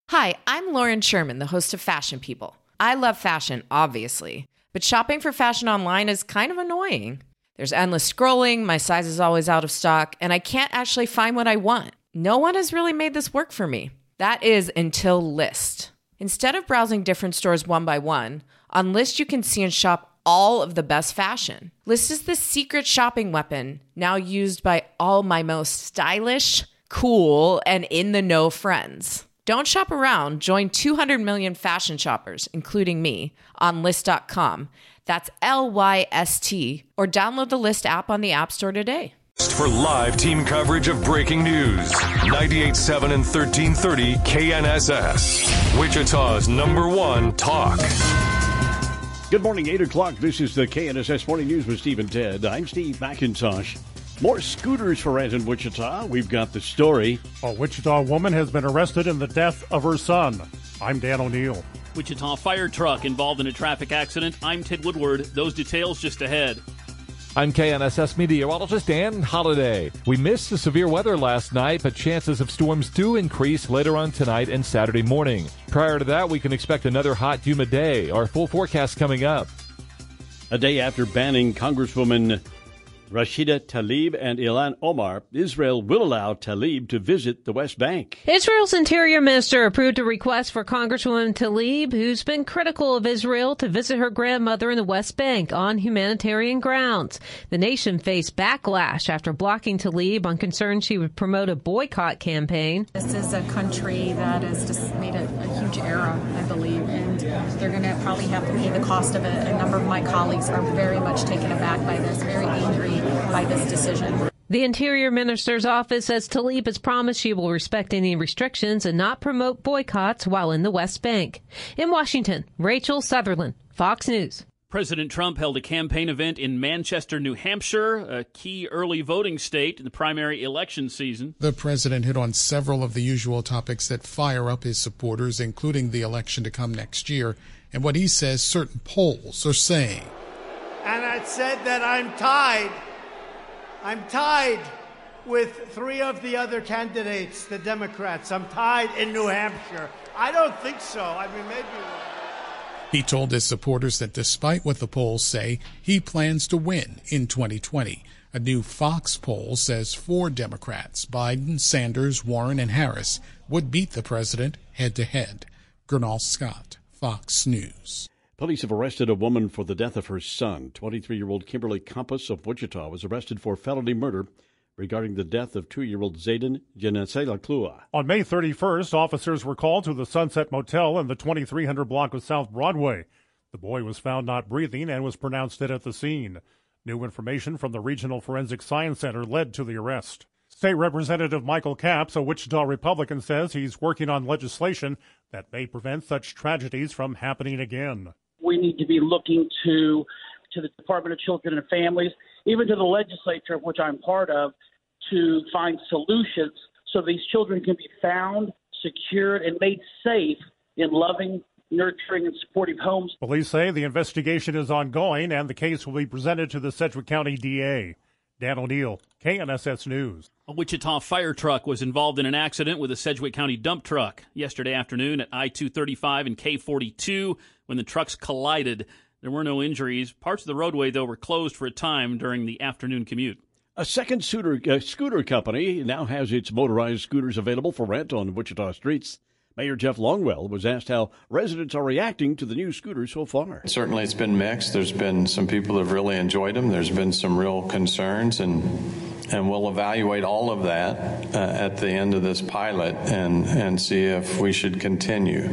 Hi, I'm Lauren Sherman, the host of Fashion People. I love fashion, obviously, but shopping for fashion online is kind of annoying. There's endless scrolling, my size is always out of stock, and I can't actually find what I want. No one has really made this work for me. That is until Lyst. Instead of browsing different stores one by one, on Lyst you can see and shop all of the best fashion. Lyst is the secret shopping weapon, now used by all my most stylish, cool, and in-the-know friends. Don't shop around. Join 200 million fashion shoppers, including me, on Lyst.com. That's Lyst, or download the Lyst app on the App Store today. For live team coverage of breaking news, 98.7 and 1330 KNSS, Wichita's #1 talk. Good morning, 8 o'clock. This is the KNSS Morning News with Steve and Ted. I'm Steve McIntosh. More scooters for rent in Wichita. We've got the story. A Wichita woman has been arrested in the death of her son. I'm Dan O'Neill. Wichita fire truck involved in a traffic accident. I'm Ted Woodward. Those details just ahead. I'm KNSS meteorologist Ann Holliday. We missed the severe weather last night, but chances of storms do increase later on tonight and Saturday morning. Prior to that, we can expect another hot, humid day. Our full forecast coming up. A day after banning Congresswoman Rashida Tlaib and Ilhan Omar, Israel will allow Tlaib to visit the West Bank. Israel's Interior Minister approved a request for Congresswoman Tlaib, who's been critical of Israel, to visit her grandmother in the West Bank on humanitarian grounds. The nation faced backlash after blocking Tlaib on concerns she would promote a boycott campaign. This is a country that has just made a huge error, I believe, and they're going to probably have to pay the cost of it. A number of my colleagues are very much taken aback by this, very angry by this decision. The Interior Minister's office says Tlaib has promised she will respect any restrictions and not promote boycotts while in the West Bank. In Washington, Rachel Sutherland, Fox News. President Trump held a campaign event in Manchester, New Hampshire, a key early voting state in the primary election season. The president hit on several of the usual topics that fire up his supporters, including the election to come next year, and what he says certain polls are saying. And I said that I'm tied with three of the other candidates, the Democrats. I'm tied in New Hampshire. I don't think so. I mean, maybe. He told his supporters that despite what the polls say, he plans to win in 2020. A new Fox poll says 4 Democrats, Biden, Sanders, Warren, and Harris, would beat the president head-to-head. Gernal Scott, Fox News. Police have arrested a woman for the death of her son. 23-year-old Kimberly Campos of Wichita was arrested for felony murder regarding the death of 2-year-old Zayden Geneselaclua. On May 31st, officers were called to the Sunset Motel in the 2300 block of South Broadway. The boy was found not breathing and was pronounced dead at the scene. New information from the Regional Forensic Science Center led to the arrest. State Representative Michael Capps, a Wichita Republican, says he's working on legislation that may prevent such tragedies from happening again. We need to be looking to the Department of Children and Families, even to the legislature, of which I'm part of, to find solutions so these children can be found, secured, and made safe in loving, nurturing, and supportive homes. Police say the investigation is ongoing and the case will be presented to the Sedgwick County DA. Dan O'Neill, KNSS News. A Wichita fire truck was involved in an accident with a Sedgwick County dump truck yesterday afternoon at I-235 and K-42 when the trucks collided. There were no injuries. Parts of the roadway, though, were closed for a time during the afternoon commute. A second scooter company now has its motorized scooters available for rent on Wichita streets. Mayor Jeff Longwell was asked how residents are reacting to the new scooters so far. Certainly it's been mixed. There's been some people that have really enjoyed them. There's been some real concerns, and we'll evaluate all of that at the end of this pilot and see if we should continue.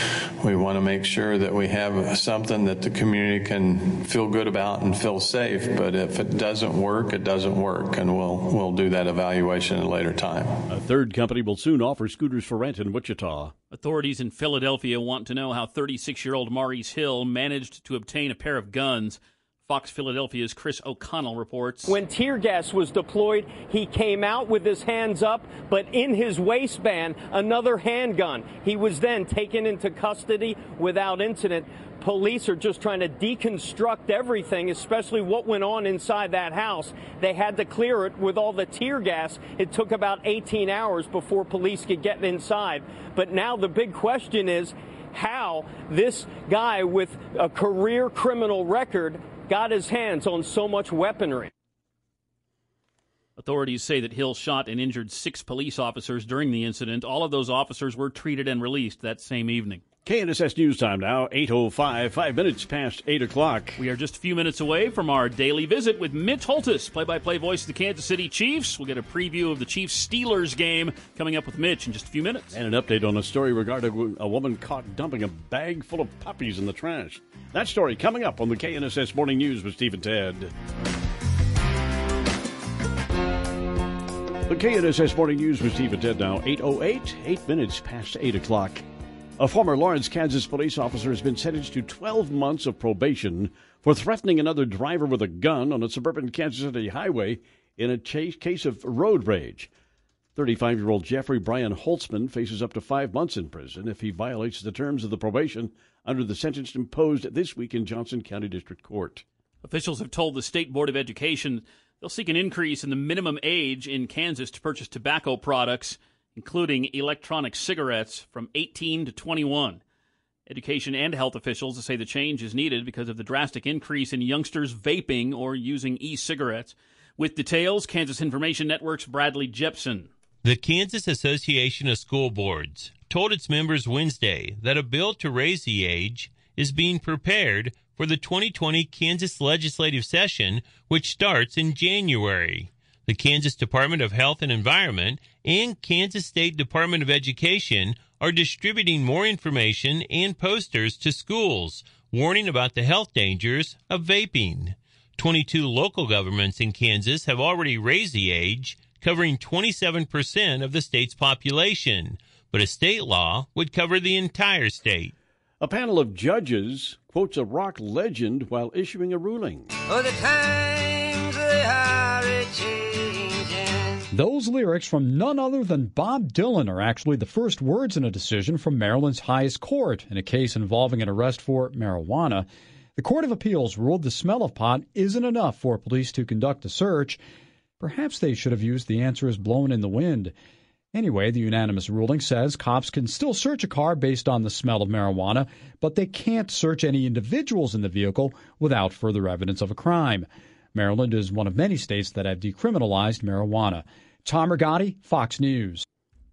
We want to make sure that we have something that the community can feel good about and feel safe, but if it doesn't work, it doesn't work, and we'll do that evaluation at a later time. A third company will soon offer scooters for rent in Wichita. Authorities in Philadelphia want to know how 36-year-old Maurice Hill managed to obtain a pair of guns. Fox Philadelphia's Chris O'Connell reports. When tear gas was deployed, he came out with his hands up, but in his waistband, another handgun. He was then taken into custody without incident. Police are just trying to deconstruct everything, especially what went on inside that house. They had to clear it with all the tear gas. It took about 18 hours before police could get inside. But now the big question is how this guy with a career criminal record got his hands on so much weaponry. Authorities say that Hill shot and injured 6 police officers during the incident. All of those officers were treated and released that same evening. KNSS News Time now, 8:05, 5 minutes past 8 o'clock. We are just a few minutes away from our daily visit with Mitch Holthus, play-by-play voice of the Kansas City Chiefs. We'll get a preview of the Chiefs-Steelers game coming up with Mitch in just a few minutes. And an update on a story regarding a woman caught dumping a bag full of puppies in the trash. That story coming up on the KNSS Morning News with Steve and Ted. The KNSS Morning News with Steve and Ted now, 8:08, 8 minutes past 8 o'clock. A former Lawrence, Kansas police officer has been sentenced to 12 months of probation for threatening another driver with a gun on a suburban Kansas City highway in a case of road rage. 35-year-old Jeffrey Brian Holtzman faces up to 5 months in prison if he violates the terms of the probation under the sentence imposed this week in Johnson County District Court. Officials have told the State Board of Education they'll seek an increase in the minimum age in Kansas to purchase tobacco products, including electronic cigarettes, from 18 to 21. Education and health officials say the change is needed because of the drastic increase in youngsters vaping or using e-cigarettes. With details, Kansas Information Network's Bradley Jepson. The Kansas Association of School Boards told its members Wednesday that a bill to raise the age is being prepared for the 2020 Kansas legislative session, which starts in January. The Kansas Department of Health and Environment and Kansas State Department of Education are distributing more information and posters to schools warning about the health dangers of vaping. 22 local governments in Kansas have already raised the age, covering 27% of the state's population, but a state law would cover the entire state. A panel of judges quotes a rock legend while issuing a ruling. Oh, the times they are a-changing. Those lyrics from none other than Bob Dylan are actually the first words in a decision from Maryland's highest court in a case involving an arrest for marijuana. The Court of Appeals ruled the smell of pot isn't enough for police to conduct a search. Perhaps they should have used the answer as blown in the wind. Anyway, the unanimous ruling says cops can still search a car based on the smell of marijuana, but they can't search any individuals in the vehicle without further evidence of a crime. Maryland is one of many states that have decriminalized marijuana. Tom Rigotti, Fox News.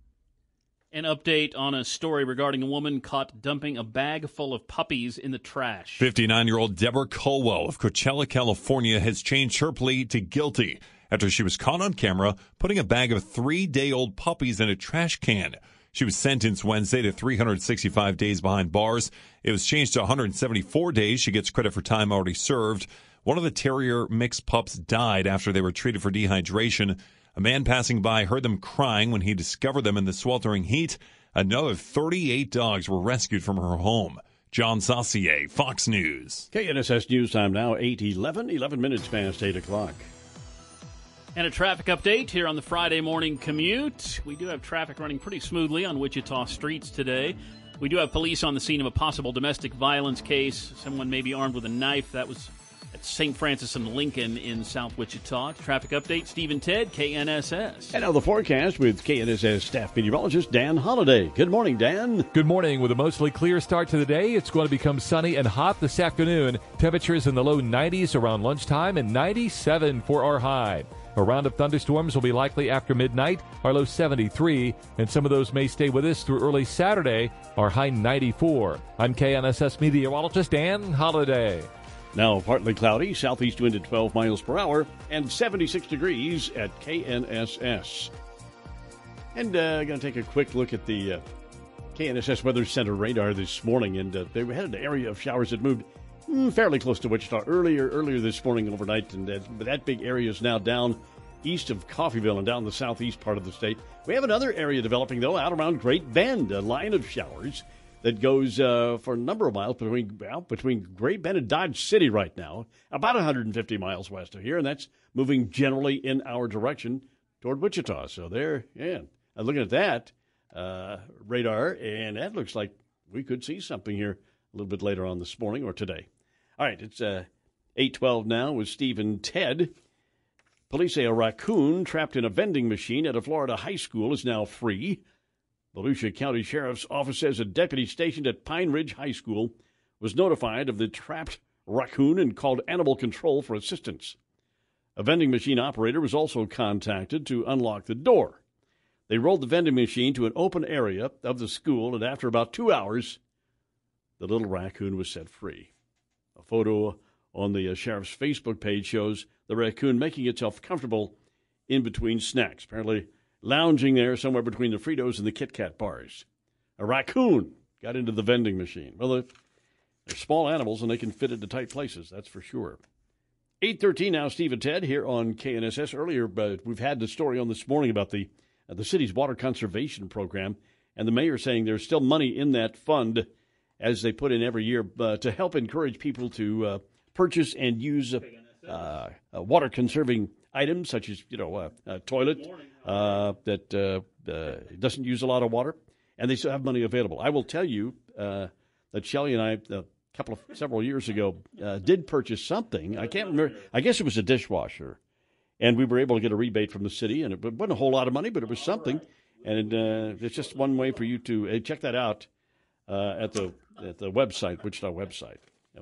An update on a story regarding a woman caught dumping a bag full of puppies in the trash. 59-year-old Deborah Colwell of Coachella, California, has changed her plea to guilty after she was caught on camera putting a bag of 3-day-old puppies in a trash can. She was sentenced Wednesday to 365 days behind bars. It was changed to 174 days. She gets credit for time already served. One of the terrier mixed pups died after they were treated for dehydration. A man passing by heard them crying when he discovered them in the sweltering heat. Another 38 dogs were rescued from her home. John Saucier, Fox News. KNSS News Time now, 8:11, 11 minutes past 8 o'clock. And a traffic update here on the Friday morning commute. We do have traffic running pretty smoothly on Wichita streets today. We do have police on the scene of a possible domestic violence case. Someone may be armed with a knife. That was at St. Francis and Lincoln in South Wichita. Traffic update, Steve and Ted, KNSS. And now the forecast with KNSS staff meteorologist Dan Holliday. Good morning, Dan. Good morning. With a mostly clear start to the day, it's going to become sunny and hot this afternoon. Temperatures in the low 90s around lunchtime and 97 for our high. A round of thunderstorms will be likely after midnight, our low 73, and some of those may stay with us through early Saturday, our high 94. I'm KNSS meteorologist Dan Holliday. Now partly cloudy, southeast wind at 12 miles per hour, and 76 degrees at KNSS. And I'm going to take a quick look at the KNSS Weather Center radar this morning, and they had an area of showers that moved fairly close to Wichita earlier this morning overnight, and that big area is now down east of Coffeyville and down the southeast part of the state. We have another area developing, though, out around Great Bend, a line of showers that goes for a number of miles between Great Bend and Dodge City right now, about 150 miles west of here, and that's moving generally in our direction toward Wichita. So there, yeah, I'm looking at that radar, and that looks like we could see something here a little bit later on this morning or today. All right, it's 8:12 now with Steve and Ted. Police say a raccoon trapped in a vending machine at a Florida high school is now free. Volusia County Sheriff's Office says a deputy stationed at Pine Ridge High School was notified of the trapped raccoon and called animal control for assistance. A vending machine operator was also contacted to unlock the door. They rolled the vending machine to an open area of the school, and after about 2 hours, the little raccoon was set free. A photo on the sheriff's Facebook page shows the raccoon making itself comfortable in between snacks, apparently lounging there somewhere between the Fritos and the Kit Kat bars. A raccoon got into the vending machine. Well, they're small animals, and they can fit into tight places, that's for sure. 8:13 now, Steve and Ted here on KNSS. Earlier, we've had the story on this morning about the city's water conservation program, and the mayor saying there's still money in that fund as they put in every year to help encourage people to purchase and use water-conserving items, such as, a toilet that doesn't use a lot of water, and they still have money available. I will tell you that Shelley and I, several years ago, did purchase something. I can't remember. I guess it was a dishwasher, and we were able to get a rebate from the city, and it wasn't a whole lot of money, but it was something. And it's just one way for you to check that out at the website, Wichita website,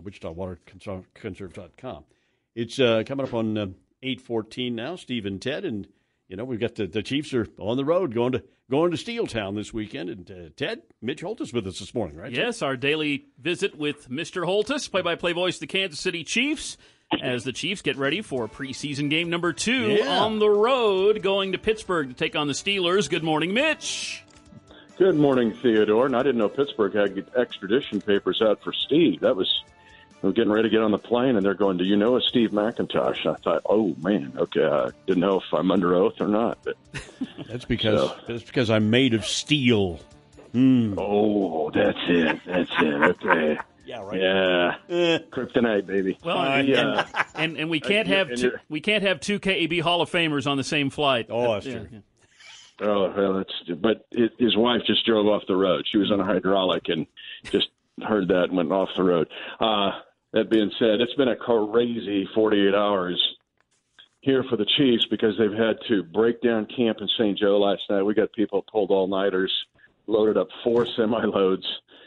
WichitaWaterConserve.com. It's coming up on 8:14 now, Steve and Ted, and we've got the Chiefs are on the road going to Steeltown this weekend. And Ted, Mitch Holtis is with us this morning, right? Yes, our daily visit with Mr. Holtis, play-by-play voice of the Kansas City Chiefs, as the Chiefs get ready for preseason game number 2 on the road, going to Pittsburgh to take on the Steelers. Good morning, Mitch. Good morning, Theodore. And I didn't know Pittsburgh had extradition papers out for Steve. I'm getting ready to get on the plane, and they're going, "Do you know a Steve McIntosh?" I thought, "Oh man, okay." I didn't know if I'm under oath or not. But that's because I'm made of steel. Oh, that's it. Okay. Yeah, right. Yeah, kryptonite, baby. Well, and we can't have two KAB Hall of Famers on the same flight. Oh, that's true. Yeah. Oh, well, his wife just drove off the road. She was on a hydraulic and just heard that and went off the road. That being said, it's been a crazy 48 hours here for the Chiefs because they've had to break down camp in St. Joe last night. We got people pulled all-nighters, loaded up 4 semi-loads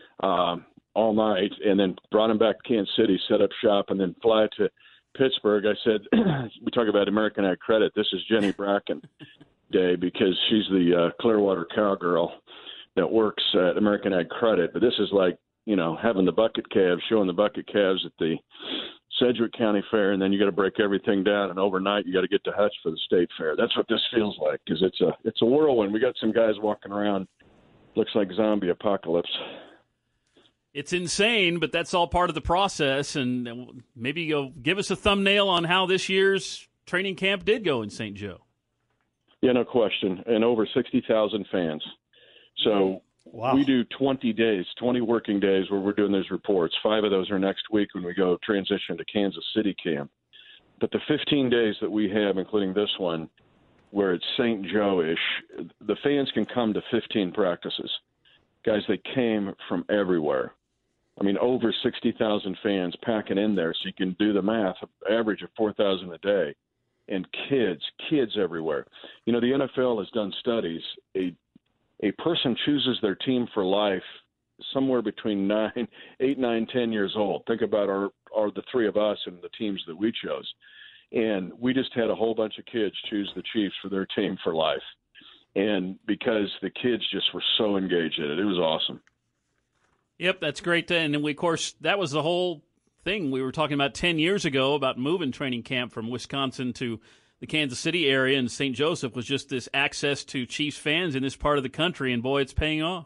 all night, and then brought them back to Kansas City, set up shop, and then fly to Pittsburgh. I said, we talk about American Ag Credit. This is Jenny Bracken Day because she's the Clearwater cowgirl that works at American Ag Credit. But this is like, having the bucket calves, showing the bucket calves at the Sedgwick County Fair, and then you got to break everything down, and overnight you got to get to Hutch for the state fair. That's what this feels like because it's a whirlwind. We got some guys walking around, looks like zombie apocalypse. It's insane, but that's all part of the process. And maybe you'll give us a thumbnail on how this year's training camp did go in St. Joe. Yeah, no question. And over 60,000 fans. So we do 20 working days where we're doing those reports. 5 of those are next week when we go transition to Kansas City camp. But the 15 days that we have, including this one, where it's St. Joe-ish, the fans can come to 15 practices. Guys, they came from everywhere. I mean, over 60,000 fans packing in there, so you can do the math, average of 4,000 a day. And kids everywhere. The NFL has done studies. A person chooses their team for life somewhere between 8, 9, 10 years old. Think about the 3 of us and the teams that we chose. And we just had a whole bunch of kids choose the Chiefs for their team for life. And because the kids just were so engaged in it was awesome. Yep, that's great. And of course, that was the whole thing we were talking about 10 years ago about moving training camp from Wisconsin to the Kansas City area, and St. Joseph was just this access to Chiefs fans in this part of the country, and boy, it's paying off.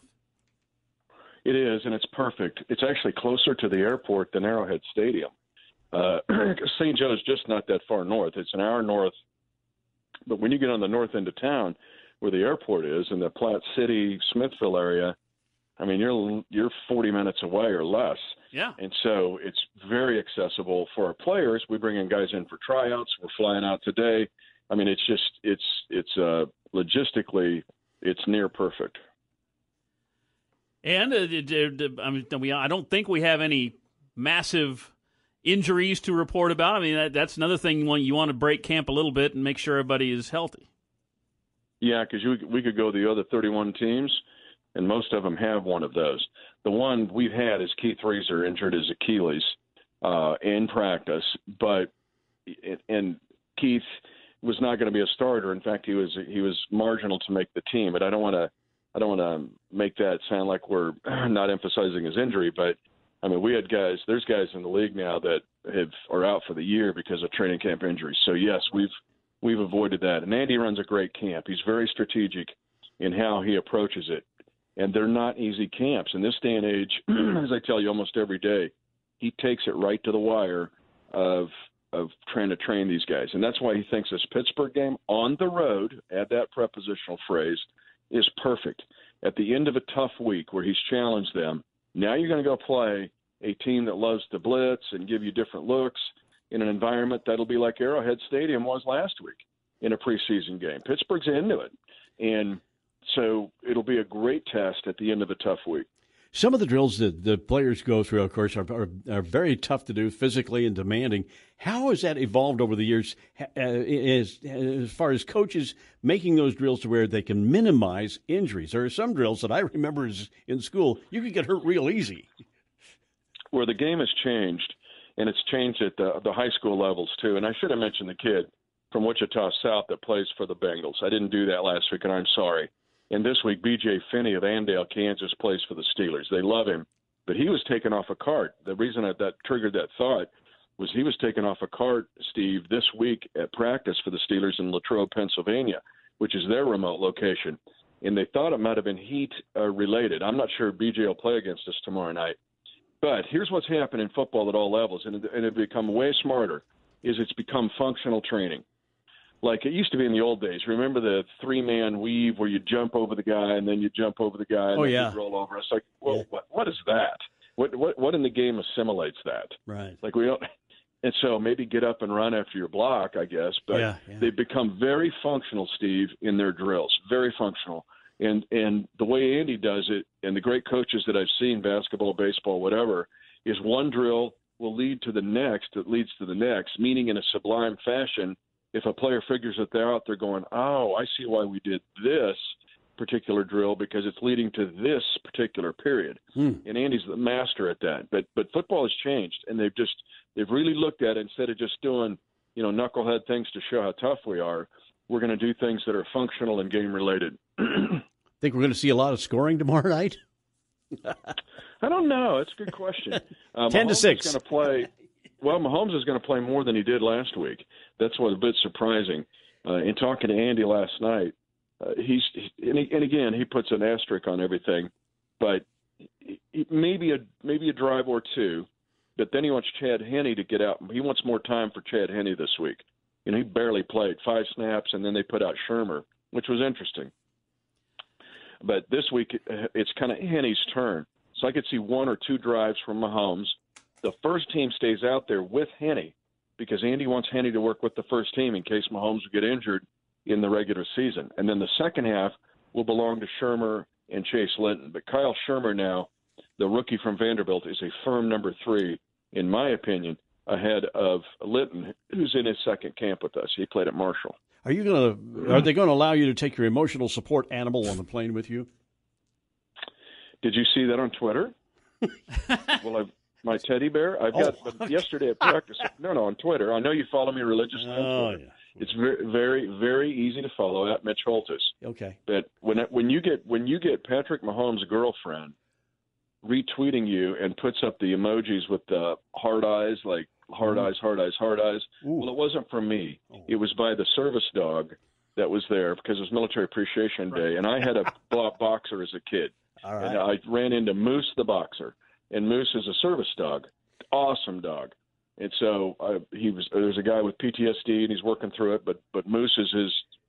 It is, and it's perfect. It's actually closer to the airport than Arrowhead Stadium. St. Joe is just not that far north. It's an hour north, but when you get on the north end of town where the airport is in the Platte City, Smithville area, I mean, you're 40 minutes away or less. Yeah. And so it's very accessible for our players. We bring in guys in for tryouts. We're flying out today. I mean, it's logistically, it's near perfect. And I don't think we have any massive injuries to report about. I mean, that's another thing you want to break camp a little bit and make sure everybody is healthy. Yeah, because we could go the other 31 teams, and most of them have one of those. The one we've had is Keith Reeser injured his Achilles in practice, and Keith was not going to be a starter. In fact, he was marginal to make the team. But I don't want to make that sound like we're not emphasizing his injury. But I mean, we had guys. There's guys in the league now that are out for the year because of training camp injuries. So yes, we've avoided that. And Andy runs a great camp. He's very strategic in how he approaches it. And they're not easy camps. In this day and age, as I tell you almost every day, he takes it right to the wire of trying to train these guys. And that's why he thinks this Pittsburgh game on the road, add that prepositional phrase, is perfect. At the end of a tough week where he's challenged them, now you're going to go play a team that loves to blitz and give you different looks in an environment that'll be like Arrowhead Stadium was last week in a preseason game. Pittsburgh's into it. And so it'll be a great test at the end of a tough week. Some of the drills that the players go through, of course, are very tough to do physically and demanding. How has that evolved over the years as far as coaches making those drills to where they can minimize injuries? There are some drills that I remember in school, you could get hurt real easy. Where the game has changed, and it's changed at the high school levels too. And I should have mentioned the kid from Wichita South that plays for the Bengals. I didn't do that last week, and I'm sorry. And this week, B.J. Finney of Andale, Kansas, plays for the Steelers. They love him, but he was taken off a cart. The reason that triggered that thought was he was taken off a cart, Steve, this week at practice for the Steelers in Latrobe, Pennsylvania, which is their remote location. And they thought it might have been heat related. I'm not sure B.J. will play against us tomorrow night. But here's what's happened in football at all levels, and it's become way smarter, is it's become functional training. Like it used to be in the old days. Remember the 3-man weave where you jump over the guy and then you jump over the guy and then you roll over? It's like, well, what is that? What in the game assimilates that? Right. Like we don't. And so maybe get up and run after your block, I guess. But they've become very functional, Steve, in their drills. Very functional. And the way Andy does it, and the great coaches that I've seen, basketball, baseball, whatever, is one drill will lead to the next that leads to the next, meaning in a sublime fashion. If a player figures that they're out there going, oh, I see why we did this particular drill because it's leading to this particular period. And Andy's the master at that. But football has changed, and they've really looked at it instead of just doing, knucklehead things to show how tough we are. We're going to do things that are functional and game related. Think we're going to see a lot of scoring tomorrow night? I don't know. It's a good question. 10-6. Mahomes is going to play more than he did last week. That's what's a bit surprising. In talking to Andy last night, he puts an asterisk on everything, but maybe a drive or two. But then he wants Chad Henne to get out. He wants more time for Chad Henne this week. He barely played 5 snaps, and then they put out Shermer, which was interesting. But this week, it's kind of Henne's turn. So I could see 1 or 2 drives from Mahomes. The first team stays out there with Henne because Andy wants Henne to work with the first team in case Mahomes would get injured in the regular season. And then the second half will belong to Shermer and Chase Linton. But Kyle Shermer now, the rookie from Vanderbilt, is a firm number 3, in my opinion, ahead of Linton, who's in his second camp with us. He played at Marshall. Are they going to allow you to take your emotional support animal on the plane with you? Did you see that on Twitter? Well, my teddy bear. Yesterday at practice. No, on Twitter. I know you follow me religiously on Twitter. Yeah. It's very, very, very easy to follow at Mitch Holtis. Okay. But when you get Patrick Mahomes' girlfriend retweeting you and puts up the emojis with the hard eyes, like hard eyes, hard eyes, hard eyes. Ooh. Well, it wasn't from me. It was by the service dog that was there because it was Military Appreciation Day, and I had a boxer as a kid. All right. And I ran into Moose the boxer, and Moose is a service dog, awesome dog. And so there's a guy with PTSD, and he's working through it, but Moose is his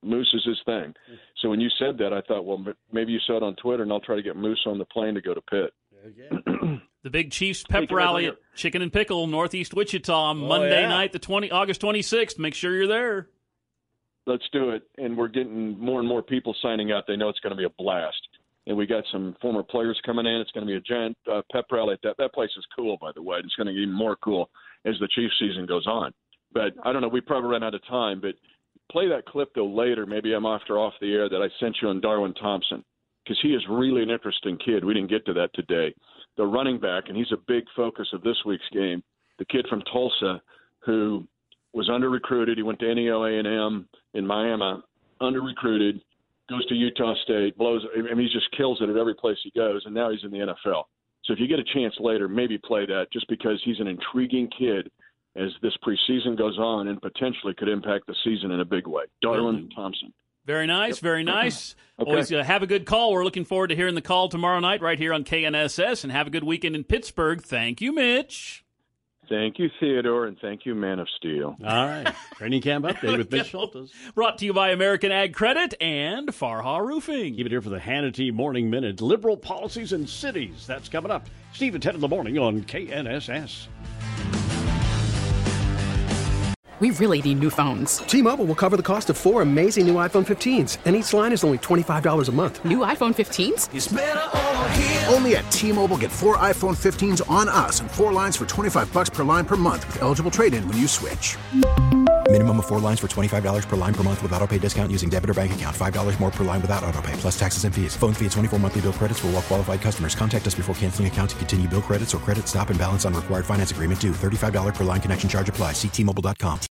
Moose is his thing. So when you said that, I thought, well, maybe you saw it on Twitter, and I'll try to get Moose on the plane to go to Pitt. The big Chiefs pep rally at Chicken and Pickle, Northeast Wichita, Monday night, August 26th. Make sure you're there. Let's do it. And we're getting more and more people signing up. They know it's going to be a blast. And we got some former players coming in. It's going to be a giant pep rally. That place is cool, by the way. It's going to get even more cool as the Chiefs season goes on. But I don't know. We probably ran out of time. But play that clip, though, later. Maybe I'm off the air that I sent you on Darwin Thompson, because he is really an interesting kid. We didn't get to that today. The running back, and he's a big focus of this week's game, the kid from Tulsa who was under-recruited. He went to NEO A&M in Miami, under-recruited, goes to Utah State, he just kills it at every place he goes, and now he's in the NFL. So if you get a chance later, maybe play that, just because he's an intriguing kid as this preseason goes on and potentially could impact the season in a big way. Darwin Thompson. Very nice, very nice. Okay. Always have a good call. We're looking forward to hearing the call tomorrow night right here on KNSS, and have a good weekend in Pittsburgh. Thank you, Mitch. Thank you, Theodore, and thank you, Man of Steel. All right. Training camp update with Mitch Schultes. Brought to you by American Ag Credit and Farha Roofing. Keep it here for the Hannity Morning Minute. Liberal policies in cities. That's coming up. Steve at 10 in the morning on KNSS. We really need new phones. T-Mobile will cover the cost of 4 amazing new iPhone 15s, and each line is only $25 a month. New iPhone 15s? It's better over here. Only at T-Mobile, get 4 iPhone 15s on us and 4 lines for $25 per line per month with eligible trade-in when you switch. Minimum of 4 lines for $25 per line per month with autopay discount using debit or bank account. $5 more per line without autopay, plus taxes and fees. Phone fee at 24 monthly bill credits for well-qualified customers. Contact us before canceling account to continue bill credits or credit stop and balance on required finance agreement due. $35 per line connection charge applies. See T-Mobile.com.